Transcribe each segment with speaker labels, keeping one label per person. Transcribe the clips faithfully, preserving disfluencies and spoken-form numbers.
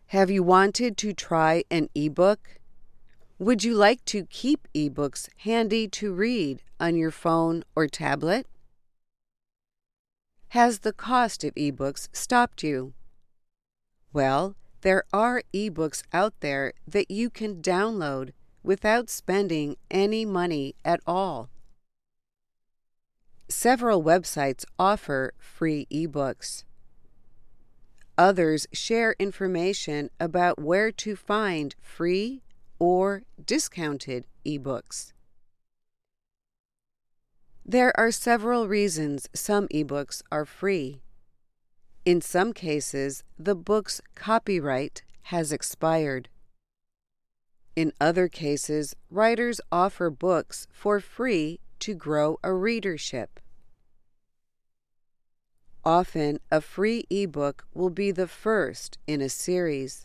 Speaker 1: Have you wanted to try an ebook? Would you like to keep ebooks handy to read on your phone or tablet? Has the cost of ebooks stopped you? Well, there are ebooks out there that you can download without spending any money at all. Several websites offer free ebooks. Others share information about where to find free or discounted ebooks. There are several reasons some ebooks are free. In some cases, the book's copyright has expired. In other cases, writers offer books for free to grow a readership. Often, a free ebook will be the first in a series.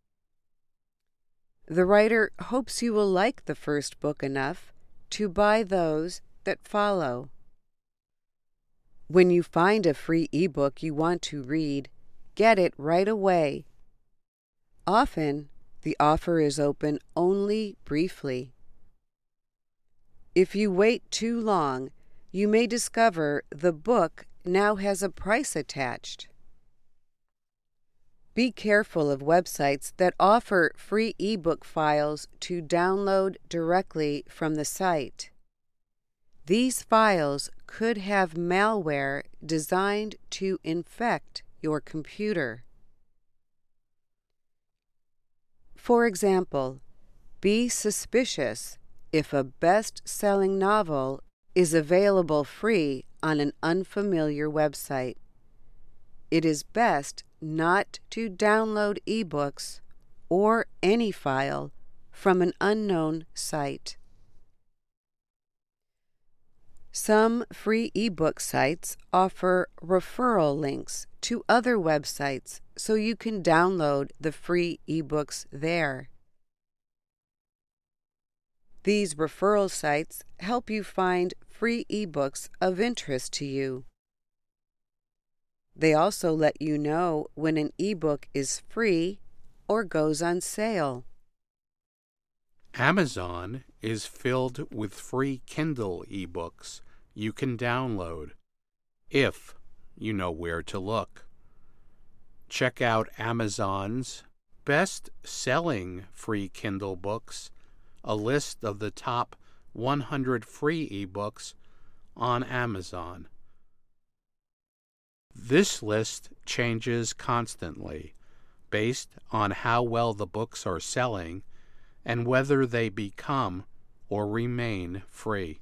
Speaker 1: The writer hopes you will like the first book enough to buy those that follow. When you find a free ebook you want to read, get it right away. Often, the offer is open only briefly. If you wait too long, you may discover the book now has a price attached. Be careful of websites that offer free ebook files to download directly from the site. These files could have malware designed to infect your computer. For example, be suspicious if a best-selling novel is available free on an unfamiliar website. It is best not to download ebooks or any file from an unknown site. Some free ebook sites offer referral links to other websites so you can download the free ebooks there. These referral sites help you find free ebooks of interest to you. They also let you know when an ebook is free or goes on sale.
Speaker 2: Amazon is filled with free Kindle ebooks you can download, if you know where to look. Check out Amazon's best-selling free Kindle books, a list of the top one hundred free ebooks on Amazon. This list changes constantly based on how well the books are selling and whether they become or remain free.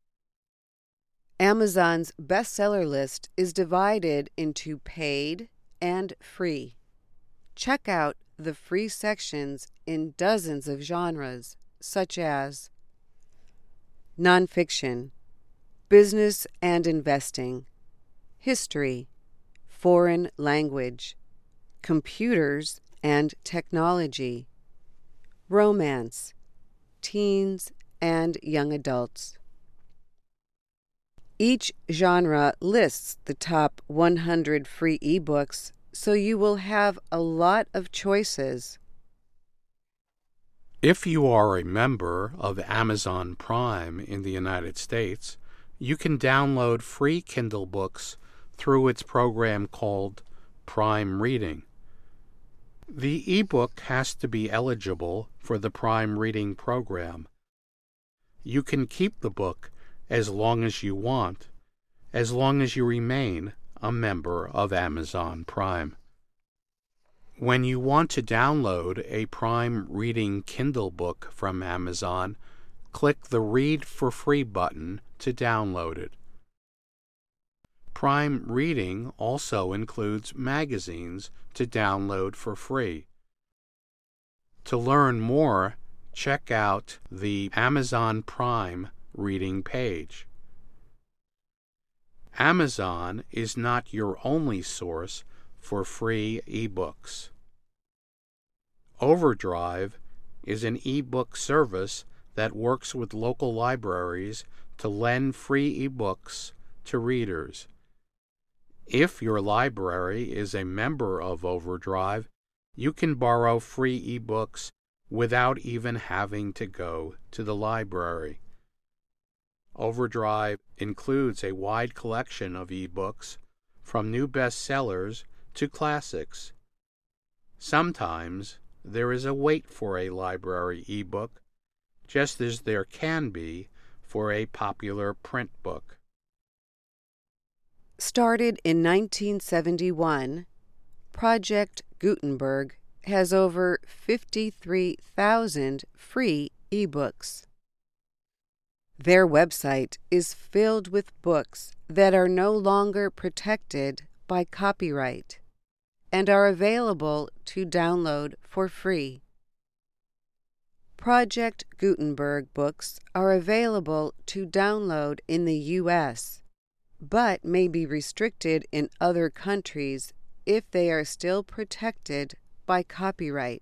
Speaker 1: Amazon's bestseller list is divided into paid and free. Check out the free sections in dozens of genres, such as nonfiction, business and investing, history, foreign language, computers and technology, romance, teens and young adults. Each genre lists the top one hundred free ebooks, so you will have a lot of choices.
Speaker 2: If you are a member of Amazon Prime in the United States, you can download free Kindle books through its program called Prime Reading. The ebook has to be eligible for the Prime Reading program. You can keep the book as long as you want, as long as you remain a member of Amazon Prime. When you want to download a Prime Reading Kindle book from Amazon, click the Read for Free button to download it. Prime Reading also includes magazines to download for free. To learn more, check out the Amazon Prime Reading page. Amazon is not your only source for free ebooks. Overdrive is an ebook service that works with local libraries to lend free ebooks to readers. If your library is a member of Overdrive, You can borrow free ebooks without even having to go to the library. Overdrive includes a wide collection of ebooks, from new bestsellers to classics. Sometimes there is a wait for a library ebook, just as there can be for a popular print book.
Speaker 1: Started in nineteen seventy-one, Project Gutenberg has over fifty-three thousand free ebooks. Their website is filled with books that are no longer protected by copyright and are available to download for free. Project Gutenberg books are available to download in the U S, but may be restricted in other countries if they are still protected by copyright.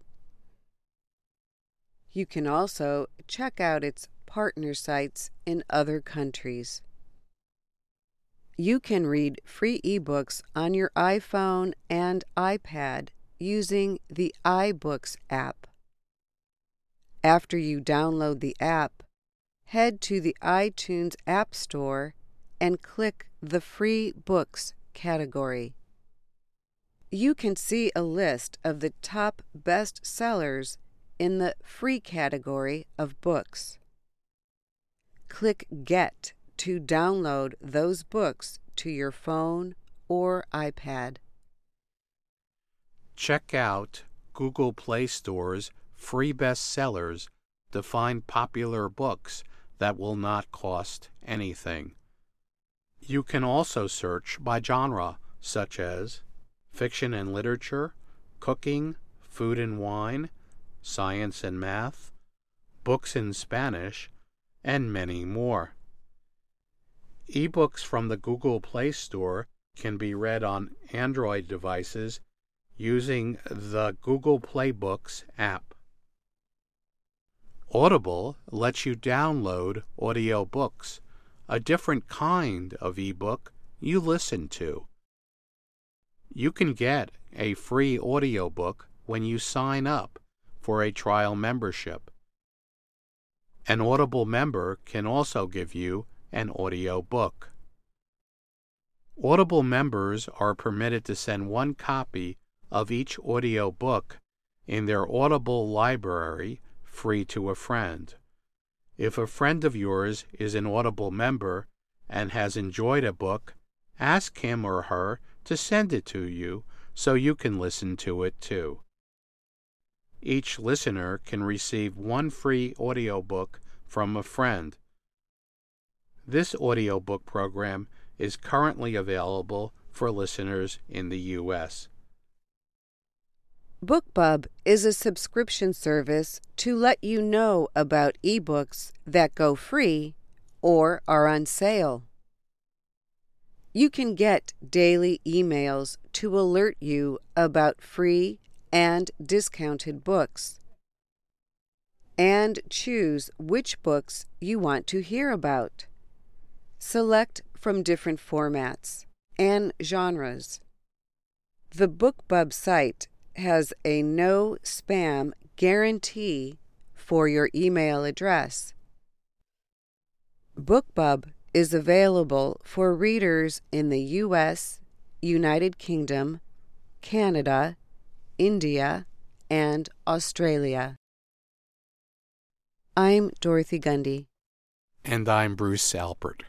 Speaker 1: You can also check out its partner sites in other countries. You can read free ebooks on your iPhone and iPad using the iBooks app. After you download the app, head to the iTunes App Store and click the Free Books category. You can see a list of the top best sellers in the free category of books. Click Get to download those books to your phone or iPad.
Speaker 2: Check out Google Play Store's free bestsellers to find popular books that will not cost anything. You can also search by genre, such as fiction and literature, cooking, food and wine, science and math, books in Spanish, and many more. Ebooks from the Google Play Store can be read on Android devices using the Google Play Books app. Audible lets you download audiobooks, a different kind of ebook you listen to. You can get a free audiobook when you sign up for a trial membership. An Audible member can also give you an audiobook. Audible members are permitted to send one copy of each audiobook in their Audible library free to a friend. If a friend of yours is an Audible member and has enjoyed a book, ask him or her to send it to you so you can listen to it too. Each listener can receive one free audiobook from a friend. This audiobook program is currently available for listeners in the U S
Speaker 1: BookBub is a subscription service to let you know about ebooks that go free or are on sale. You can get daily emails to alert you about free and discounted books, and choose which books you want to hear about. Select from different formats and genres. The BookBub site has a no spam guarantee for your email address. BookBub is available for readers in the U S, United Kingdom, Canada, India, and Australia. I'm Dorothy Gundy.
Speaker 2: And I'm Bruce Alpert.